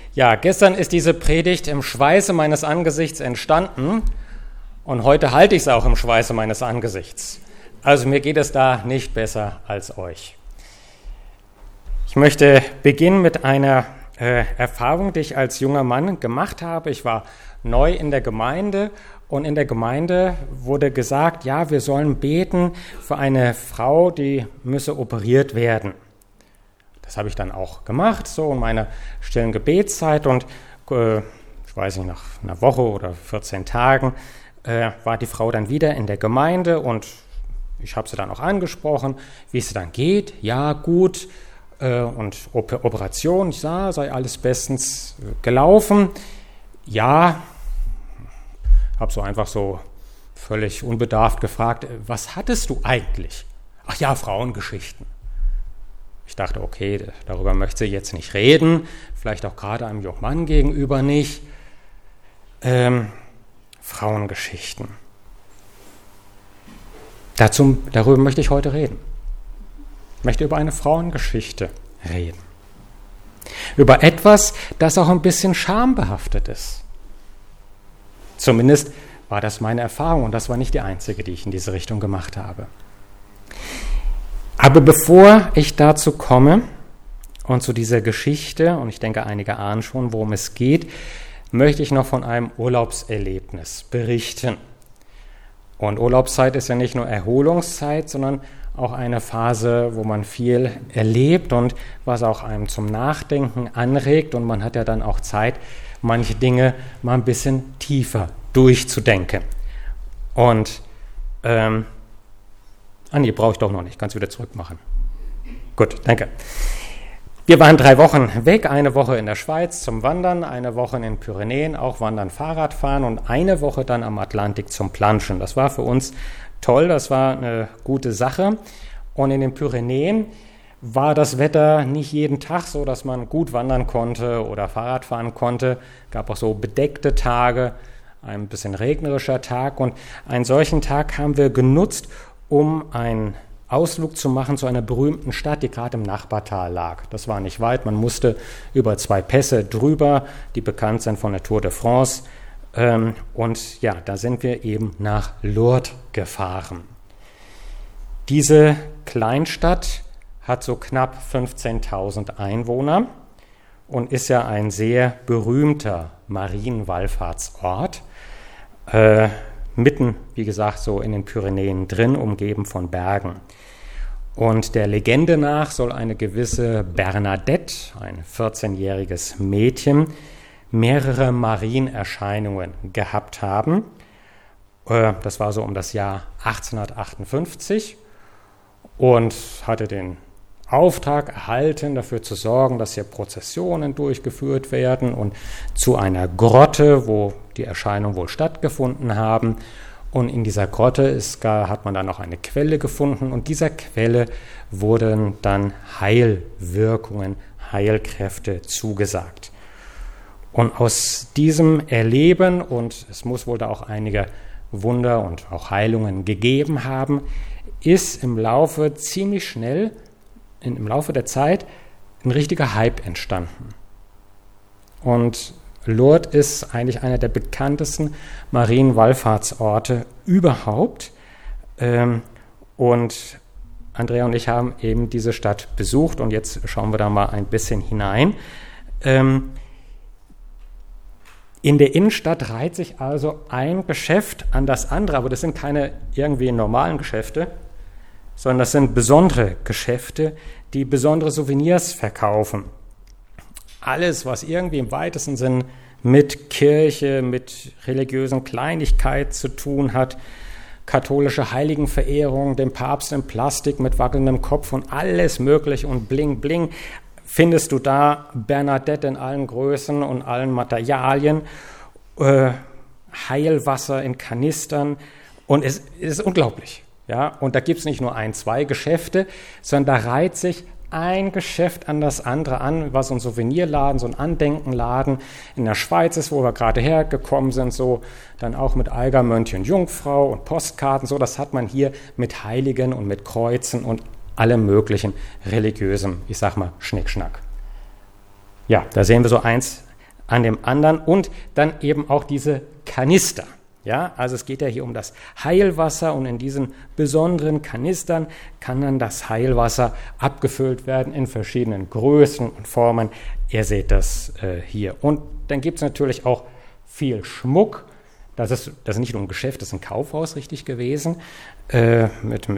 Ja, gestern ist diese Predigt im Schweiße meines Angesichts entstanden und heute halte ich es auch im Schweiße meines Angesichts. Also mir geht es da nicht besser als euch. Ich möchte beginnen mit einer Erfahrung, die ich als junger Mann gemacht habe. Ich war neu in der Gemeinde und in der Gemeinde wurde gesagt, ja, wir sollen beten für eine Frau, die müsse operiert werden. Das habe ich dann auch gemacht, so in meiner stillen Gebetszeit und ich weiß nicht, nach einer Woche oder 14 Tagen war die Frau dann wieder in der Gemeinde und ich habe sie dann auch angesprochen, wie es dann geht. Ja, gut. Und Operation, ich sah, sei alles bestens gelaufen. Ja, habe so einfach so völlig unbedarft gefragt, was hattest du eigentlich? Ach ja, Frauengeschichten. Ich dachte, okay, darüber möchte sie jetzt nicht reden, vielleicht auch gerade einem jungen Mann gegenüber nicht. Frauengeschichten. Darüber möchte ich heute reden. Ich möchte über eine Frauengeschichte reden. Über etwas, das auch ein bisschen schambehaftet ist. Zumindest war das meine Erfahrung und das war nicht die einzige, die ich in diese Richtung gemacht habe. Aber bevor ich dazu komme und zu dieser Geschichte, und ich denke, einige ahnen schon, worum es geht, möchte ich noch von einem Urlaubserlebnis berichten. Und Urlaubszeit ist ja nicht nur Erholungszeit, sondern auch eine Phase, wo man viel erlebt und was auch einem zum Nachdenken anregt. Und man hat ja dann auch Zeit, manche Dinge mal ein bisschen tiefer durchzudenken. Und nee, brauche ich doch noch nicht, kannst wieder zurückmachen. Gut, danke. Wir waren 3 Wochen weg, eine Woche in der Schweiz zum Wandern, eine Woche in den Pyrenäen, auch Wandern, Fahrradfahren und eine Woche dann am Atlantik zum Planschen. Das war für uns toll, das war eine gute Sache. Und in den Pyrenäen war das Wetter nicht jeden Tag so, dass man gut wandern konnte oder Fahrrad fahren konnte. Es gab auch so bedeckte Tage, ein bisschen regnerischer Tag. Und einen solchen Tag haben wir genutzt, um einen Ausflug zu machen zu einer berühmten Stadt, die gerade im Nachbartal lag. Das war nicht weit, man musste über 2 Pässe drüber, die bekannt sind von der Tour de France. Und ja, da sind wir eben nach Lourdes gefahren. Diese Kleinstadt hat so knapp 15.000 Einwohner und ist ja ein sehr berühmter Marienwallfahrtsort. Mitten, wie gesagt, so in den Pyrenäen drin, umgeben von Bergen. Und der Legende nach soll eine gewisse Bernadette, ein 14-jähriges Mädchen, mehrere Marienerscheinungen gehabt haben. Das war so um das Jahr 1858 und hatte den Auftrag erhalten, dafür zu sorgen, dass hier Prozessionen durchgeführt werden und zu einer Grotte, wo die Erscheinungen wohl stattgefunden haben. Und in dieser Grotte hat man dann noch eine Quelle gefunden und dieser Quelle wurden dann Heilwirkungen, Heilkräfte zugesagt. Und aus diesem Erleben, und es muss wohl da auch einige Wunder und auch Heilungen gegeben haben, ist im Laufe ziemlich schnell, im Laufe der Zeit, ein richtiger Hype entstanden. Und Lourdes ist eigentlich einer der bekanntesten Marienwallfahrtsorte überhaupt. Und Andrea und ich haben eben diese Stadt besucht und jetzt schauen wir da mal ein bisschen hinein. In der Innenstadt reiht sich also ein Geschäft an das andere, aber das sind keine irgendwie normalen Geschäfte, sondern das sind besondere Geschäfte, die besondere Souvenirs verkaufen. Alles, was irgendwie im weitesten Sinn mit Kirche, mit religiösen Kleinigkeit zu tun hat, katholische Heiligenverehrung, dem Papst in Plastik mit wackelndem Kopf und alles Mögliche und Bling Bling, findest du da Bernadette in allen Größen und allen Materialien, Heilwasser in Kanistern und es ist unglaublich. Ja? Und da gibt es nicht nur 1, 2 Geschäfte, sondern da reiht sich ein Geschäft an das andere an, was so ein Souvenirladen, so ein Andenkenladen in der Schweiz ist, wo wir gerade hergekommen sind, so dann auch mit Eiger, Mönch und Jungfrau und Postkarten, so das hat man hier mit Heiligen und mit Kreuzen und allem möglichen religiösem, ich sag mal, Schnickschnack. Ja, da sehen wir so eins an dem anderen und dann eben auch diese Kanister. Ja, also es geht ja hier um das Heilwasser und in diesen besonderen Kanistern kann dann das Heilwasser abgefüllt werden in verschiedenen Größen und Formen. Ihr seht das hier. Und dann gibt es natürlich auch viel Schmuck. Das ist nicht nur ein Geschäft, das ist ein Kaufhaus richtig gewesen. Das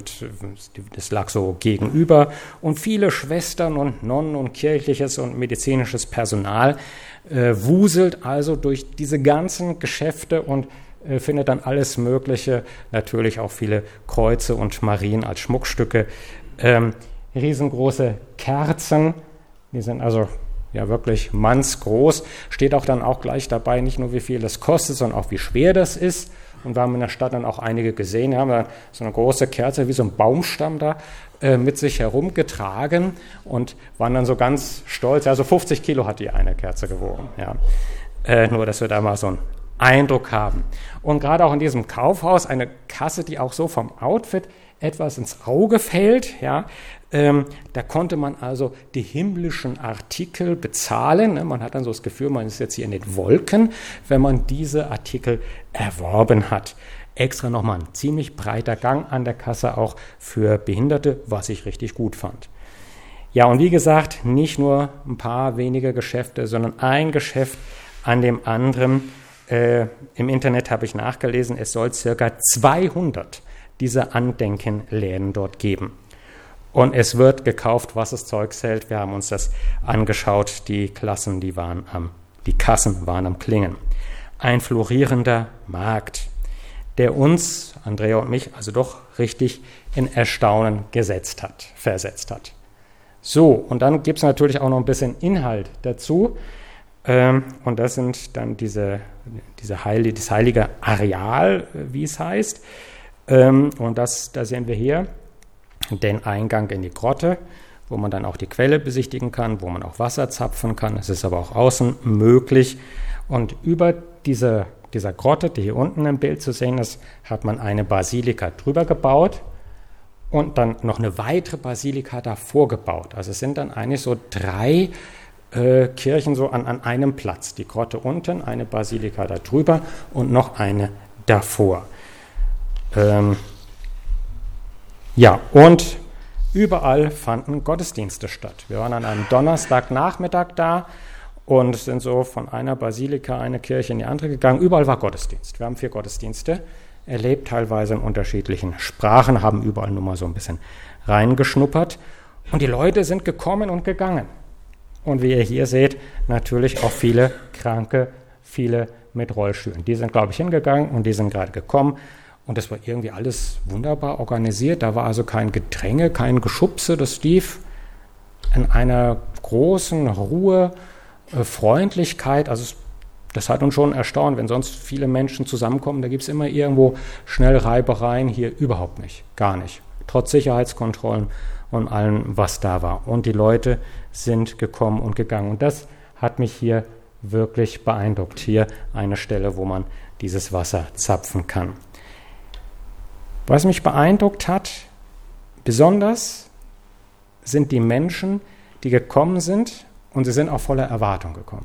lag so gegenüber. Und viele Schwestern und Nonnen und kirchliches und medizinisches Personal wuselt also durch diese ganzen Geschäfte und findet dann alles Mögliche, natürlich auch viele Kreuze und Marien als Schmuckstücke, riesengroße Kerzen, die sind also ja wirklich mannsgroß, steht auch dann auch gleich dabei, nicht nur wie viel das kostet, sondern auch wie schwer das ist. Und wir haben in der Stadt dann auch einige gesehen, die haben dann so eine große Kerze wie so ein Baumstamm da mit sich herumgetragen und waren dann so ganz stolz, also 50 Kilo hat die eine Kerze gewogen, ja. Nur, dass wir da mal so einen Eindruck haben. Und gerade auch in diesem Kaufhaus eine Kasse, die auch so vom Outfit etwas ins Auge fällt, ja, da konnte man also die himmlischen Artikel bezahlen. Ne? Man hat dann so das Gefühl, man ist jetzt hier in den Wolken, wenn man diese Artikel erworben hat. Extra nochmal ein ziemlich breiter Gang an der Kasse auch für Behinderte, was ich richtig gut fand. Ja, und wie gesagt, nicht nur ein paar wenige Geschäfte, sondern ein Geschäft an dem anderen. Im Internet habe ich nachgelesen, es soll ca. 200 dieser Andenkenläden dort geben. Und es wird gekauft, was das Zeug hält. Wir haben uns das angeschaut. Die Kassen waren am Klingen. Ein florierender Markt, der uns, Andrea und mich, also doch richtig in Erstaunen versetzt hat. So, und dann gibt es natürlich auch noch ein bisschen Inhalt dazu. Und das sind dann das heilige Areal, wie es heißt. Und da sehen wir hier den Eingang in die Grotte, wo man dann auch die Quelle besichtigen kann, wo man auch Wasser zapfen kann. Es ist aber auch außen möglich. Und über dieser Grotte, die hier unten im Bild zu sehen ist, hat man eine Basilika drüber gebaut und dann noch eine weitere Basilika davor gebaut. Also es sind dann eigentlich so 3 Kirchen so an einem Platz. Die Grotte unten, eine Basilika da drüber und noch eine davor. Ja, und überall fanden Gottesdienste statt. Wir waren an einem Donnerstagnachmittag da und sind so von einer Basilika, eine Kirche in die andere gegangen. Überall war Gottesdienst. Wir haben 4 Gottesdienste erlebt, teilweise in unterschiedlichen Sprachen, haben überall nur mal so ein bisschen reingeschnuppert. Und die Leute sind gekommen und gegangen. Und wie ihr hier seht, natürlich auch viele Kranke, viele mit Rollstühlen. Die sind, glaube ich, hingegangen und die sind gerade gekommen. Und das war irgendwie alles wunderbar organisiert. Da war also kein Gedränge, kein Geschubse. Das lief in einer großen Ruhe, Freundlichkeit. Also das hat uns schon erstaunt, wenn sonst viele Menschen zusammenkommen. Da gibt es immer irgendwo schnell Reibereien. Hier überhaupt nicht, gar nicht. Trotz Sicherheitskontrollen und allem, was da war. Und die Leute sind gekommen und gegangen. Und das hat mich hier wirklich beeindruckt. Hier eine Stelle, wo man dieses Wasser zapfen kann. Was mich beeindruckt hat, besonders sind die Menschen, die gekommen sind, und sie sind auch voller Erwartung gekommen.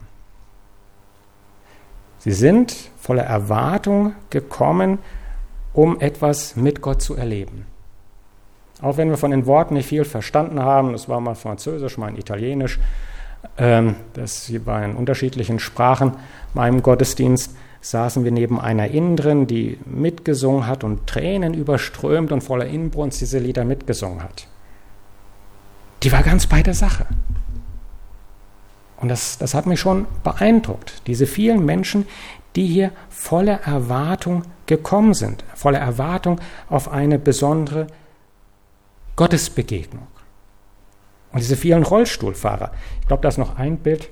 Sie sind voller Erwartung gekommen, um etwas mit Gott zu erleben. Auch wenn wir von den Worten nicht viel verstanden haben, das war mal Französisch, mal Italienisch, das war in unterschiedlichen Sprachen, meinem Gottesdienst, saßen wir neben einer Innerin, die mitgesungen hat und Tränen überströmt und voller Inbrunst diese Lieder mitgesungen hat. Die war ganz bei der Sache. Und das hat mich schon beeindruckt, diese vielen Menschen, die hier voller Erwartung gekommen sind, voller Erwartung auf eine besondere Gottesbegegnung. Und diese vielen Rollstuhlfahrer. Ich glaube, da ist noch ein Bild.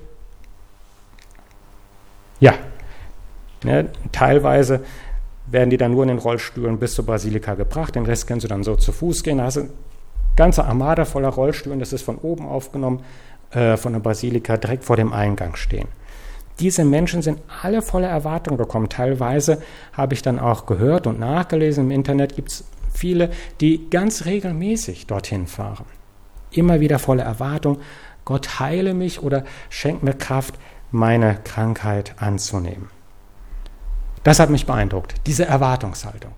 Ja, ne, teilweise werden die dann nur in den Rollstühlen bis zur Basilika gebracht. Den Rest können sie dann so zu Fuß gehen. Da hast du eine ganze Armada voller Rollstühlen. Das ist von oben aufgenommen, von der Basilika direkt vor dem Eingang stehen. Diese Menschen sind alle voller Erwartung gekommen. Teilweise habe ich dann auch gehört und nachgelesen, im Internet gibt es viele, die ganz regelmäßig dorthin fahren. Immer wieder voller Erwartung, Gott heile mich oder schenkt mir Kraft, meine Krankheit anzunehmen. Das hat mich beeindruckt, diese Erwartungshaltung.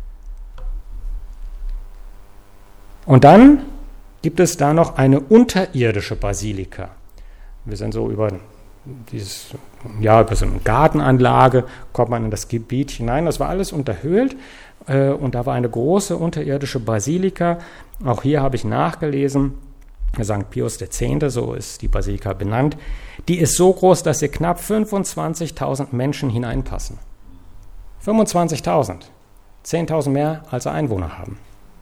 Und dann gibt es da noch eine unterirdische Basilika. Wir sind so über so eine Gartenanlage, kommt man in das Gebiet hinein. Das war alles unterhöhlt und da war eine große unterirdische Basilika. Auch hier habe ich nachgelesen, St. Pius X., so ist die Basilika benannt. Die ist so groß, dass hier knapp 25.000 Menschen hineinpassen. 25.000, 10.000 mehr als Einwohner haben.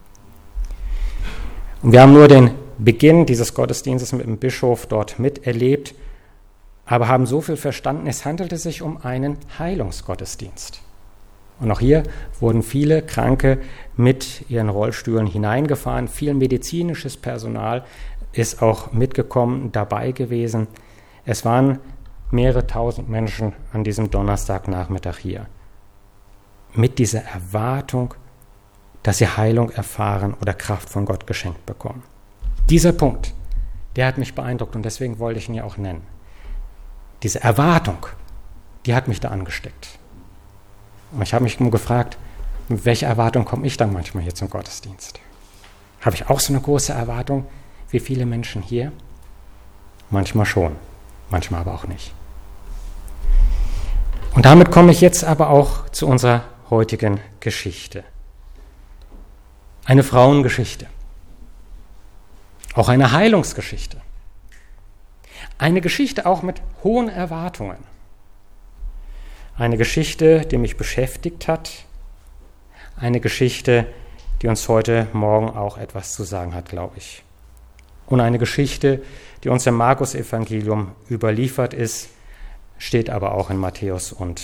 Und wir haben nur den Beginn dieses Gottesdienstes mit dem Bischof dort miterlebt, aber haben so viel verstanden, es handelte sich um einen Heilungsgottesdienst. Und auch hier wurden viele Kranke mit ihren Rollstühlen hineingefahren. Viel medizinisches Personal ist auch mitgekommen, dabei gewesen. Es waren mehrere tausend Menschen an diesem Donnerstagnachmittag hier. Mit dieser Erwartung, dass sie Heilung erfahren oder Kraft von Gott geschenkt bekommen. Dieser Punkt, der hat mich beeindruckt und deswegen wollte ich ihn ja auch nennen. Diese Erwartung, die hat mich da angesteckt. Und ich habe mich nur gefragt, mit welcher Erwartung komme ich dann manchmal hier zum Gottesdienst? Habe ich auch so eine große Erwartung wie viele Menschen hier? Manchmal schon, manchmal aber auch nicht. Und damit komme ich jetzt aber auch zu unserer heutigen Geschichte. Eine Frauengeschichte. Auch eine Heilungsgeschichte. Eine Geschichte auch mit hohen Erwartungen. Eine Geschichte, die mich beschäftigt hat. Eine Geschichte, die uns heute Morgen auch etwas zu sagen hat, glaube ich. Und eine Geschichte, die uns im Markus-Evangelium überliefert ist, steht aber auch in Matthäus und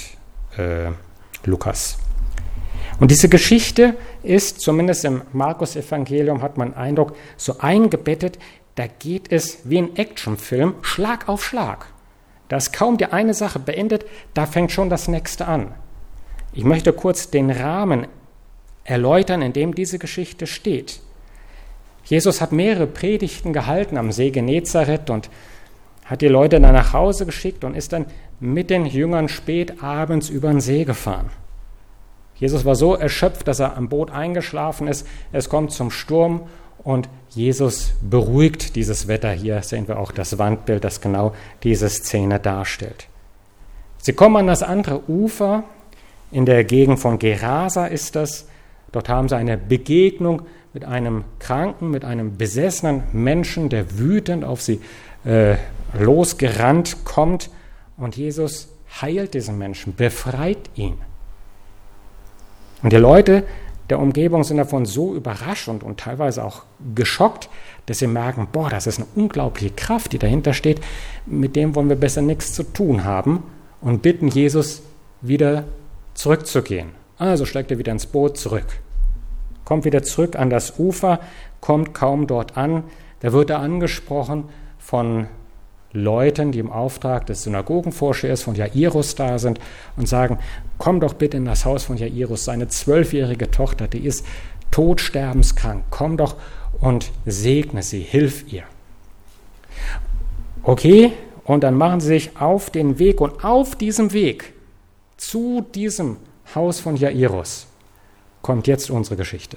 Lukas. Und diese Geschichte ist, zumindest im Markus-Evangelium hat man den Eindruck, so eingebettet, da geht es wie ein Actionfilm, Schlag auf Schlag. Da ist kaum die eine Sache beendet, da fängt schon das nächste an. Ich möchte kurz den Rahmen erläutern, in dem diese Geschichte steht. Jesus hat mehrere Predigten gehalten am See Genezareth und hat die Leute dann nach Hause geschickt und ist dann mit den Jüngern spät abends über den See gefahren. Jesus war so erschöpft, dass er am Boot eingeschlafen ist. Es kommt zum Sturm und Jesus beruhigt dieses Wetter. Hier sehen wir auch das Wandbild, das genau diese Szene darstellt. Sie kommen an das andere Ufer, in der Gegend von Gerasa ist das. Dort haben sie eine Begegnung mit einem Kranken, mit einem besessenen Menschen, der wütend auf sie losgerannt kommt. Und Jesus heilt diesen Menschen, befreit ihn. Und die Leute der Umgebung sind davon so überrascht und teilweise auch geschockt, dass sie merken, boah, das ist eine unglaubliche Kraft, die dahinter steht, mit dem wollen wir besser nichts zu tun haben und bitten Jesus, wieder zurückzugehen. Also steigt er wieder ins Boot zurück, kommt wieder zurück an das Ufer, kommt kaum dort an, da wird er angesprochen von Leuten, die im Auftrag des Synagogenvorstehers von Jairus da sind und sagen, komm doch bitte in das Haus von Jairus, seine 12-jährige Tochter, die ist todsterbenskrank, komm doch und segne sie, hilf ihr. Okay, und dann machen sie sich auf den Weg und auf diesem Weg zu diesem Haus von Jairus kommt jetzt unsere Geschichte.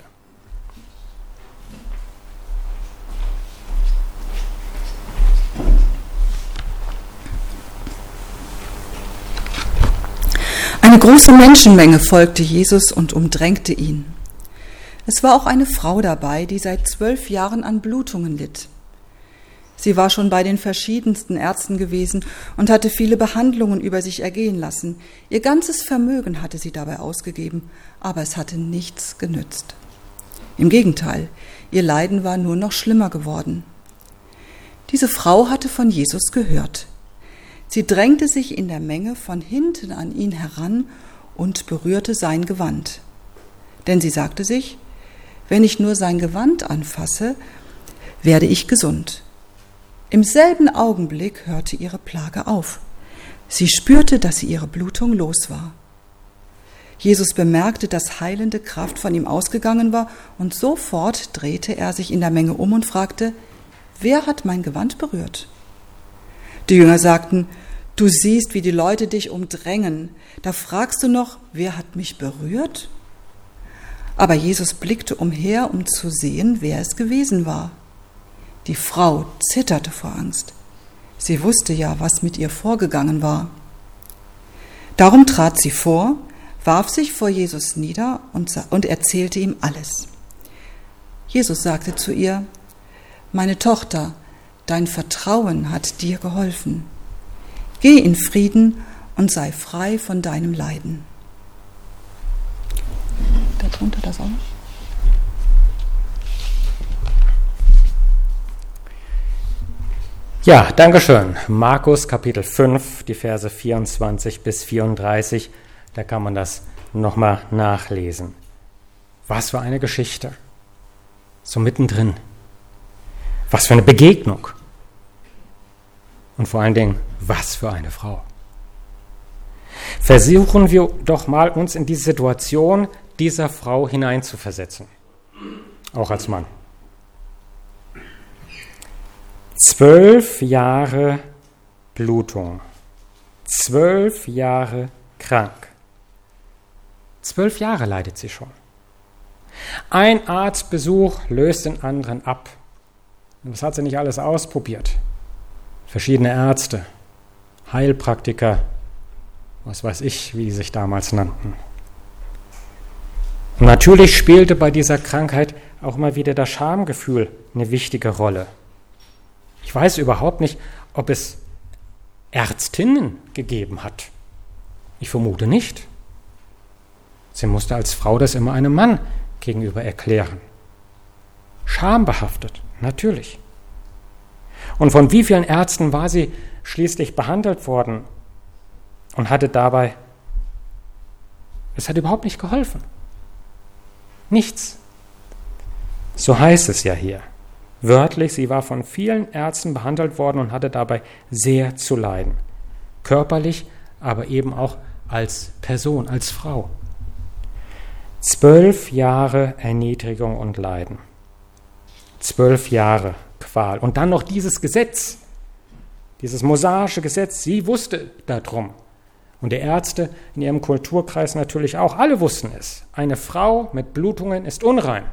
Eine große Menschenmenge folgte Jesus und umdrängte ihn. Es war auch eine Frau dabei, die seit 12 Jahren an Blutungen litt. Sie war schon bei den verschiedensten Ärzten gewesen und hatte viele Behandlungen über sich ergehen lassen. Ihr ganzes Vermögen hatte sie dabei ausgegeben, aber es hatte nichts genützt. Im Gegenteil, ihr Leiden war nur noch schlimmer geworden. Diese Frau hatte von Jesus gehört. Sie drängte sich in der Menge von hinten an ihn heran und berührte sein Gewand. Denn sie sagte sich, wenn ich nur sein Gewand anfasse, werde ich gesund. Im selben Augenblick hörte ihre Plage auf. Sie spürte, dass sie ihre Blutung los war. Jesus bemerkte, dass heilende Kraft von ihm ausgegangen war und sofort drehte er sich in der Menge um und fragte, wer hat mein Gewand berührt? Die Jünger sagten, Du siehst, wie die Leute dich umdrängen. Da fragst du noch, wer hat mich berührt? Aber Jesus blickte umher, um zu sehen, wer es gewesen war. Die Frau zitterte vor Angst. Sie wusste ja, was mit ihr vorgegangen war. Darum trat sie vor, warf sich vor Jesus nieder und erzählte ihm alles. Jesus sagte zu ihr: Meine Tochter, dein Vertrauen hat dir geholfen. Geh in Frieden und sei frei von deinem Leiden. Darunter das auch noch? Ja, Dankeschön. Markus Kapitel 5, die Verse 24 bis 34, da kann man das nochmal nachlesen. Was für eine Geschichte. So mittendrin. Was für eine Begegnung. Und vor allen Dingen, was für eine Frau. Versuchen wir doch mal, uns in die Situation dieser Frau hineinzuversetzen. Auch als Mann. 12 Jahre Blutung. 12 Jahre krank. 12 Jahre leidet sie schon. Ein Arztbesuch löst den anderen ab. Und das hat sie nicht alles ausprobiert. Verschiedene Ärzte, Heilpraktiker, was weiß ich, wie sie sich damals nannten. Und natürlich spielte bei dieser Krankheit auch mal wieder das Schamgefühl eine wichtige Rolle. Ich weiß überhaupt nicht, ob es Ärztinnen gegeben hat. Ich vermute nicht. Sie musste als Frau das immer einem Mann gegenüber erklären. Schambehaftet, natürlich. Und von wie vielen Ärzten war sie schließlich behandelt worden und hatte dabei, es hat überhaupt nicht geholfen. Nichts. So heißt es ja hier. Wörtlich, sie war von vielen Ärzten behandelt worden und hatte dabei sehr zu leiden. Körperlich, aber eben auch als Person, als Frau. 12 Jahre Erniedrigung und Leiden. 12 Jahre Qual. Und dann noch dieses Gesetz, dieses mosaische Gesetz. Sie wusste darum. Und die Ärzte in ihrem Kulturkreis natürlich auch. Alle wussten es. Eine Frau mit Blutungen ist unrein.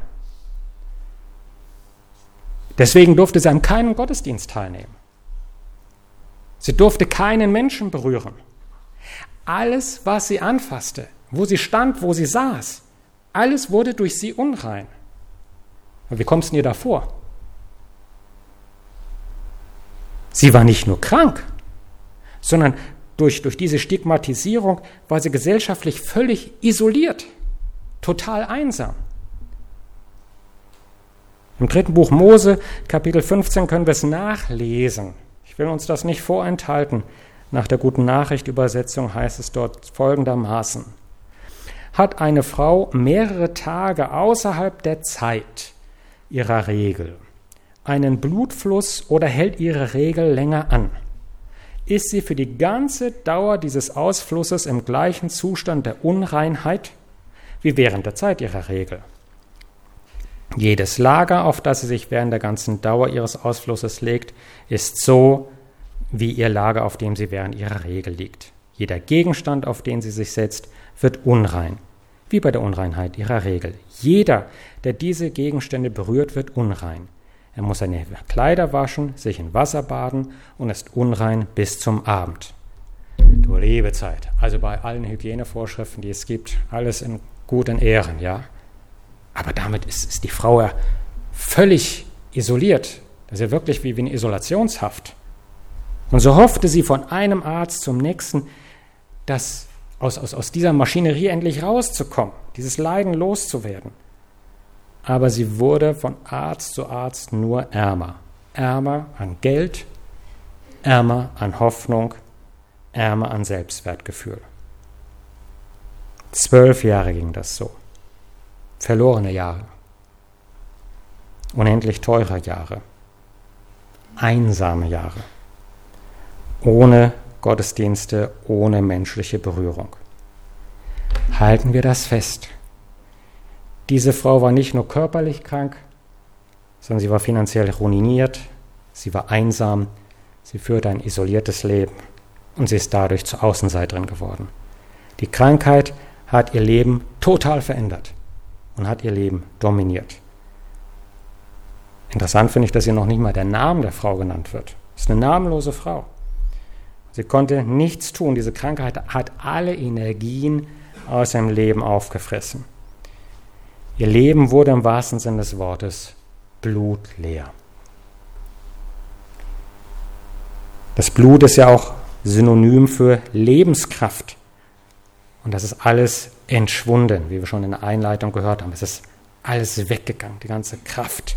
Deswegen durfte sie an keinem Gottesdienst teilnehmen. Sie durfte keinen Menschen berühren. Alles, was sie anfasste, wo sie stand, wo sie saß, alles wurde durch sie unrein. Und wie kommt es denn ihr da vor? Sie war nicht nur krank, sondern durch diese Stigmatisierung war sie gesellschaftlich völlig isoliert, total einsam. Im 3. Buch Mose, Kapitel 15, können wir es nachlesen. Ich will uns das nicht vorenthalten. Nach der Guten Nachricht Übersetzung heißt es dort folgendermaßen: Hat eine Frau mehrere Tage außerhalb der Zeit ihrer Regel einen Blutfluss oder hält ihre Regel länger an, ist sie für die ganze Dauer dieses Ausflusses im gleichen Zustand der Unreinheit wie während der Zeit ihrer Regel. Jedes Lager, auf das sie sich während der ganzen Dauer ihres Ausflusses legt, ist so wie ihr Lager, auf dem sie während ihrer Regel liegt. Jeder Gegenstand, auf den sie sich setzt, wird unrein, wie bei der Unreinheit ihrer Regel. Jeder, der diese Gegenstände berührt, wird unrein. Er muss seine Kleider waschen, sich in Wasser baden und ist unrein bis zum Abend. Du liebe Zeit. Also bei allen Hygienevorschriften, die es gibt, alles in guten Ehren, ja. Aber damit ist die Frau ja völlig isoliert. Das ist ja wirklich wie eine Isolationshaft. Und so hoffte sie von einem Arzt zum nächsten, dass aus dieser Maschinerie endlich rauszukommen, dieses Leiden loszuwerden. Aber sie wurde von Arzt zu Arzt nur ärmer. Ärmer an Geld, ärmer an Hoffnung, ärmer an Selbstwertgefühl. 12 Jahre ging das so. Verlorene Jahre. Unendlich teure Jahre. Einsame Jahre. Ohne Gottesdienste, ohne menschliche Berührung. Halten wir das fest. Diese Frau war nicht nur körperlich krank, sondern sie war finanziell ruiniert, sie war einsam, sie führte ein isoliertes Leben. und sie ist dadurch zur Außenseiterin geworden. Die Krankheit hat ihr Leben total verändert und hat ihr Leben dominiert. Interessant finde ich, dass hier noch nicht mal der Name der Frau genannt wird. Es ist eine namenlose Frau. Sie konnte nichts tun. Diese Krankheit hat alle Energien aus ihrem Leben aufgefressen. Ihr Leben wurde im wahrsten Sinne des Wortes blutleer. Das Blut ist ja auch Synonym für Lebenskraft. Und das ist alles entschwunden, wie wir schon in der Einleitung gehört haben. Es ist alles weggegangen, die ganze Kraft.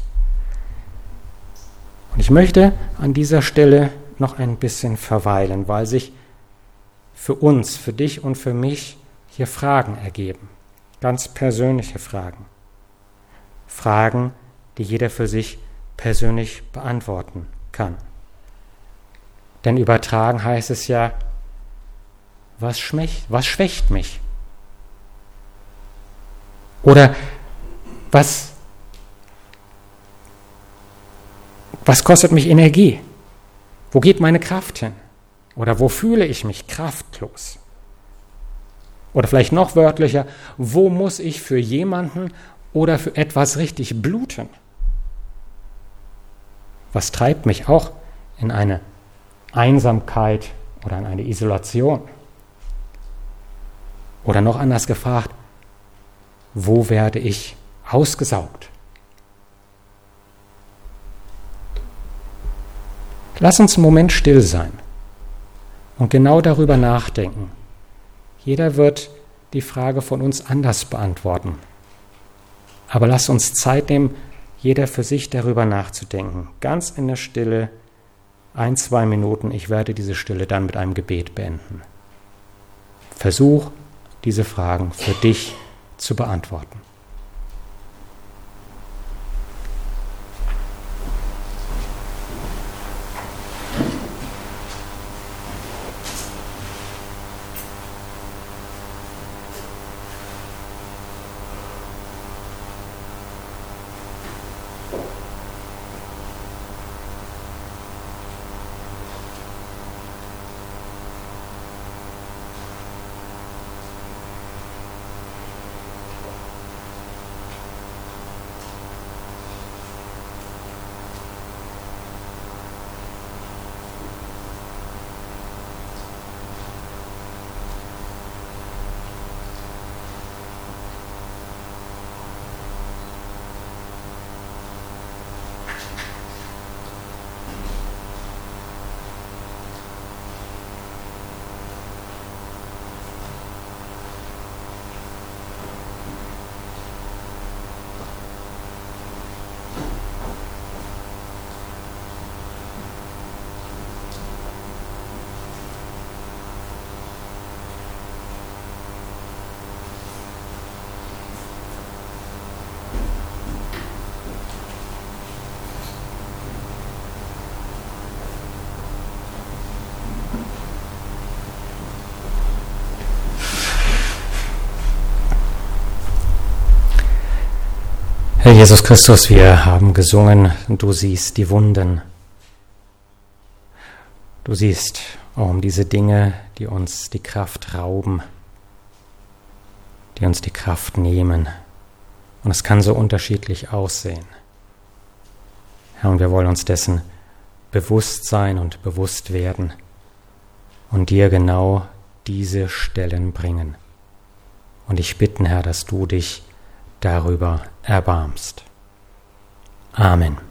Und ich möchte an dieser Stelle noch ein bisschen verweilen, weil sich für uns, für dich und für mich hier Fragen ergeben. Ganz persönliche Fragen. Fragen, die jeder für sich persönlich beantworten kann. Denn übertragen heißt es ja, was schwächt mich? Oder was kostet mich Energie? Wo geht meine Kraft hin? Oder wo fühle ich mich kraftlos? Oder vielleicht noch wörtlicher, wo muss ich für jemanden oder für etwas richtig bluten? Was treibt mich auch in eine Einsamkeit oder in eine Isolation? Oder noch anders gefragt, wo werde ich ausgesaugt? Lass uns einen Moment still sein und genau darüber nachdenken. Jeder wird die Frage von uns anders beantworten. Aber lass uns Zeit nehmen, jeder für sich darüber nachzudenken. Ganz in der Stille, 1-2 Minuten. Ich werde diese Stille dann mit einem Gebet beenden. Versuch, diese Fragen für dich zu beantworten. Herr Jesus Christus, wir haben gesungen, du siehst die Wunden. Du siehst diese Dinge, die uns die Kraft rauben, die uns die Kraft nehmen. Und es kann so unterschiedlich aussehen. Herr, und wir wollen uns dessen bewusst sein und bewusst werden und dir genau diese Stellen bringen. Und ich bitte, Herr, dass du dich darüber erbarmst. Amen.